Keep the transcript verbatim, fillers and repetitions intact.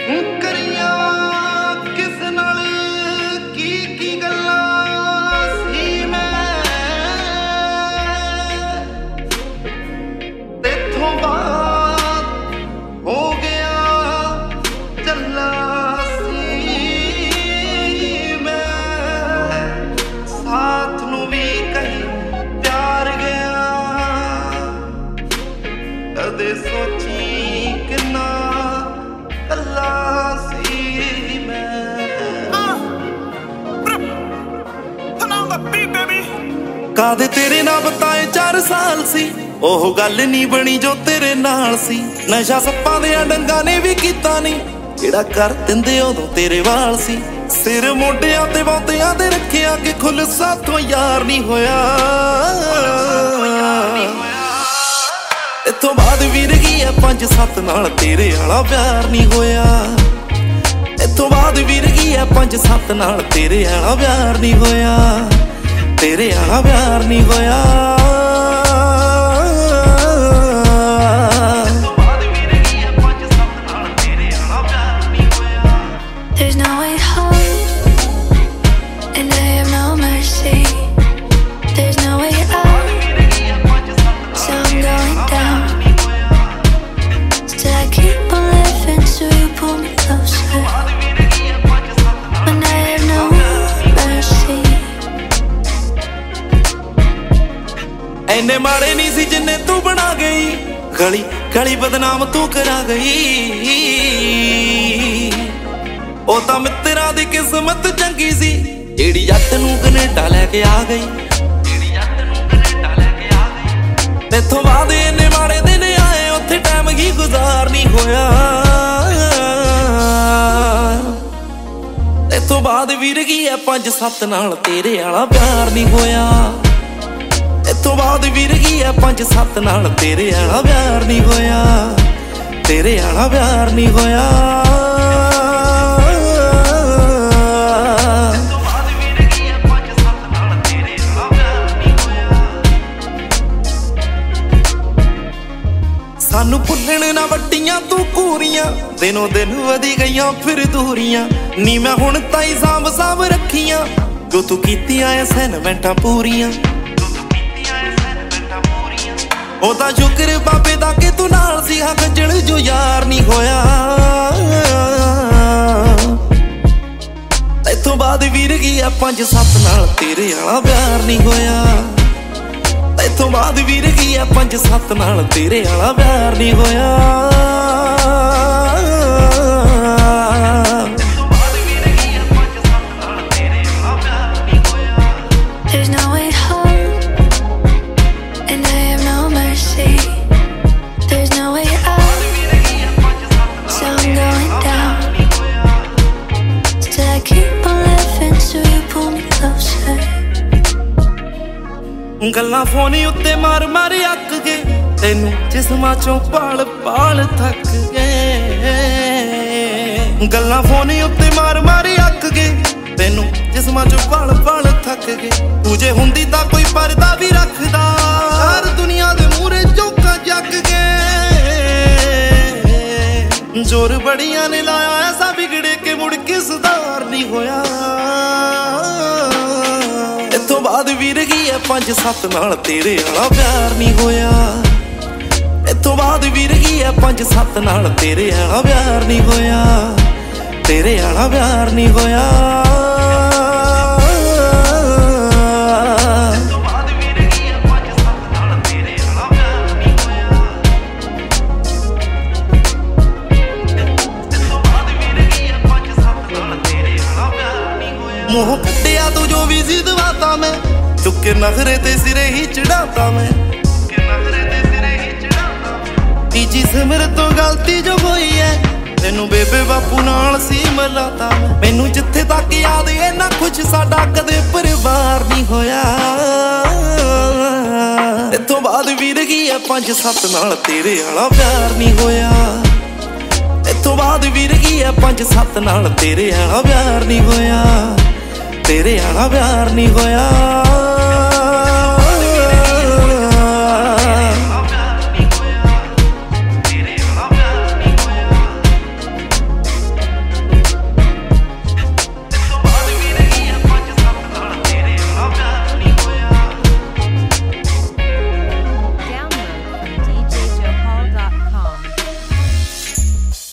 ਕਦੇ ਸੋਚੀ ਕਿੰਨਾ ਕੱਲਾ ਸੀ ਮੈਂ। ਕਾਦੇ ਤੇਰੇ ਨਾਲ ਬਤਾਏ ਚਾਰ ਸਾਲ ਸੀ, ਉਹ ਗੱਲ ਨਹੀਂ ਬਣੀ ਜੋ ਤੇਰੇ ਨਾਲ ਸੀ। ਨਸ਼ਾ ਸੱਪਾਂ ਦੇ ਡੰਗਾਂ ਨੇ ਵੀ ਕੀਤਾ ਨਹੀਂ, ਜਿਹੜਾ ਕਰ ਦਿੰਦੇ ਉਦੋਂ ਤੇਰੇ ਵਾਲ ਸੀ। ਸਿਰ ਮੋਢਿਆਂ ਤੇ ਬਹੁਤਿਆਂ ਦੇ ਰੱਖਿਆ ਕਿ ਖੁੱਲ ਸਾਥੋਂ ਯਾਰ ਨਹੀਂ ਹੋਇਆ। ਇਥੋਂ ਬਾਅਦ ਵੀਰ ਗਈ ਐ ਪੰਜ ਸੱਤ ਨਾਲ ਤੇਰੇ ਵਾਲਾ ਪਿਆਰ ਨਹੀਂ ਹੋਇਆ। ਇਥੋਂ ਬਾਅਦ ਵੀਰ ਗਈ ਐ ਪੰਜ ਸੱਤ ਨਾਲ ਤੇਰੇ ਵਾਲਾ ਪਿਆਰ ਨਹੀਂ ਹੋਇਆ। ਤੇਰੇ ਵਾਲਾ ਪਿਆਰ ਨਹੀਂ ਹੋਇਆ। ਇੰਨੇ ਮਾੜੇ ਨਹੀਂ ਸੀ ਜਿੰਨੇ ਤੂੰ ਬਣਾ ਗਈ, ਗਲੀ ਗਲੀ ਬਦਨਾਮ ਤੂੰ ਕਰਾ ਗਈ। ਉਹ ਤਾਂ ਮਿੱਤਰਾਂ ਦੀ ਕਿਸਮਤ ਚੰਗੀ ਸੀ, ਜਿਹੜੀ ਜੱਟ ਨੂੰ ਕੈਨੇਡਾ ਲੈ ਕੇ ਆ ਗਈ। ਜਿਹੜੀ ਜੱਟ ਨੂੰ ਕੈਨੇਡਾ ਲੈ ਕੇ ਆ ਗਈ। ਤੇਥੋਂ ਬਾਅਦ ਇੰਨੇ ਮਾੜੇ ਦਿਨ ਆਏ, ਉੱਥੇ ਟਾਈਮ ਹੀ ਗੁਜ਼ਾਰ ਨਹੀਂ ਹੋਇਆ। ਤੇਥੋਂ ਬਾਅਦ ਵੀਰ ਗਈ ਐ ਪੰਜ ਸੱਤ ਨਾਲ ਤੇਰੇ ਵਾਲਾ ਪਿਆਰ ਨਹੀਂ ਹੋਇਆ। ਇਥੋਂ ਬਾਅਦ ਵੀਰ ਗਈ ਐ ਪੰਜ ਸੱਤ ਨਾਲ ਤੇਰੇ ਵਾਲਾ ਪਿਆਰ ਨਹੀਂ ਹੋਇਆ। ਤੇਰੇ ਵਾਲਾ ਪਿਆਰ ਨਹੀਂ ਹੋਇਆ। ਇਥੋਂ ਬਾਅਦ ਵੀਰ ਗਈ ਐ ਪੰਜ ਸੱਤ ਨਾਲ ਤੇਰੇ ਵਾਲਾ ਪਿਆਰ ਨਹੀਂ ਹੋਇਆ। ਸਾਨੂੰ ਭੁੱਲਣ ਨਾ ਵੱਡੀਆਂ ਤੂੰ ਕੂਰੀਆਂ, ਦਿਨੋਂ ਦਿਨ ਵਧੀ ਗਈਆਂ ਫਿਰ ਦੂਰੀਆਂ। ਨੀ ਮੈਂ ਹੁਣ ਤਾਈ ਸਾਂਭ ਸਾਂਭ ਰੱਖੀਆਂ, ਜੋ ਤੂੰ ਕੀਤੀਆਂ ਐ ਸੈਨਮੈਂਟਾਂ ਪੂਰੀਆਂ। ਉਹ ਤਾਂ ਸ਼ੁਕਰ ਬਾਬੇ ਦਾ ਕਿ ਤੂੰ ਨਾਲ ਸੀ, ਹਾਂ ਕੰਜਲ ਜੋ ਯਾਰ ਨਹੀਂ ਹੋਇਆ। ਇਥੋਂ ਬਾਅਦ ਵੀਰ ਗਈ ਐ ਪੰਜ ਸੱਤ ਨਾਲ ਤੇਰੇ ਵਾਲਾ ਪਿਆਰ ਨਹੀਂ ਹੋਇਆ। ਇਥੋਂ ਬਾਅਦ ਵੀਰ ਗਈ ਐ ਪੰਜ ਸੱਤ ਨਾਲ ਤੇਰੇ ਵਾਲਾ ਪਿਆਰ ਨਹੀਂ ਹੋਇਆ। ਗੱਲਾਂ ਫੋਨ ਉੱਤੇ ਮਾਰ ਮਾਰ ਅੱਕ ਗਏ, ਤੈਨੂੰ ਜਿਸਮਾਂ ਚੋਂ ਪਾਲ ਪਾਲ ਥੱਕ ਗਏ। ਗੱਲਾਂ ਫੋਨ ਉੱਤੇ ਮਾਰ ਮਾਰ ਅੱਕ ਗਏ, ਤੈਨੂੰ ਜਿਸਮਾਂ ਚੋਂ ਪਾਲ ਪਾਲ ਥੱਕ ਗਏ। ਤੂੰ ਜੇ ਹੁੰਦੀ ਤਾਂ ਕੋਈ ਪਰਦਾ ਵੀ ਰੱਖਦਾ, ਹਰ ਦੁਨੀਆ ਦੇ ਮੂਹਰੇ ਚੌਕਾਂ ਜੱਗ ਗਏ। ਜ਼ੋਰ ਬੜੀਆਂ ਨੇ ਲਾਇਆ ਐਸਾ ਵਿਗੜੇ ਕਿ ਮੁੜ ਕੇ ਸੁਧਾਰ ਨਹੀਂ ਹੋਇਆ। ਇਥੋਂ ਬਾਅਦ ਵੀਰ ਗਈ ਐ ਪੰਜ ਸੱਤ ਨਾਲ ਤੇਰੇ ਵਾਲਾ ਪਿਆਰ ਨਹੀਂ ਹੋਇਆ। ਇਥੋਂ ਬਾਅਦ ਵੀਰ ਗਈ ਐ ਪੰਜ ਸੱਤ ਨਾਲ ਤੇਰੇ ਵਾਲਾ ਪਿਆਰ ਨਹੀਂ ਹੋਇਆ। ਤੇਰੇ ਵਾਲਾ ਪਿਆਰ ਨਹੀਂ ਹੋਇਆ। ਇਥੋਂ ਬਾਅਦ ਵੀਰ ਗਈ ਐ ਪੰਜ ਸੱਤ ਨਾਲ ਤੇਰੇ ਵਾਲਾ ਪਿਆਰ ਨਹੀਂ ਹੋਇਆ। ਇਥੋਂ ਬਾਅਦ ਵੀਰ ਗਈ ਐ ਪੰਜ ਸੱਤ ਨਾਲ ਤੇਰੇ ਵਾਲਾ ਪਿਆਰ ਨਹੀਂ ਹੋਇਆ। ਮੂੰਹ ਕੱਢਿਆ ਤੂੰ ਜੋ ਵੀ ਸੀ ਦਵਾਤਾ ਮੈਂ, ਚੁੱਕੇ ਨਖਰੇ ਤੇ ਸਿਰੇ ਹੀ ਚੜਾਤਾ ਮੈਂ। ਤੀਜੀ ਸਿਮਰ ਤੋਂ ਗਲਤੀ ਜੋ ਹੋਈ ਐ, ਤੈਨੂੰ ਬੇਬੇ ਬਾਪੂ ਨਾਲ ਸੀ ਮਿਲਾਤਾ ਮੈਂ। ਮੈਨੂੰ ਜਿੱਥੇ ਤੱਕ ਯਾਦ ਇੰਨਾ ਕੁਛ ਸਾਡਾ ਕਦੇ ਪਰਿਵਾਰ ਨਹੀਂ ਹੋਇਆ। ਇਥੋਂ ਬਾਅਦ ਵੀਰ ਗਈ ਐ ਪੰਜ ਸੱਤ ਨਾਲ ਤੇਰੇ ਵਾਲਾ ਪਿਆਰ ਨਹੀਂ ਹੋਇਆ। ਇਥੋਂ ਬਾਅਦ ਵੀਰ ਗਈ ਐ ਪੰਜ ਸੱਤ ਨਾਲ ਤੇਰੇ ਵਾਲਾ ਪਿਆਰ ਨਹੀਂ ਹੋਇਆ। ਤੇਰੇ ਵਾਲਾ ਪਿਆਰ ਨਹੀਂ ਹੋਇਆ।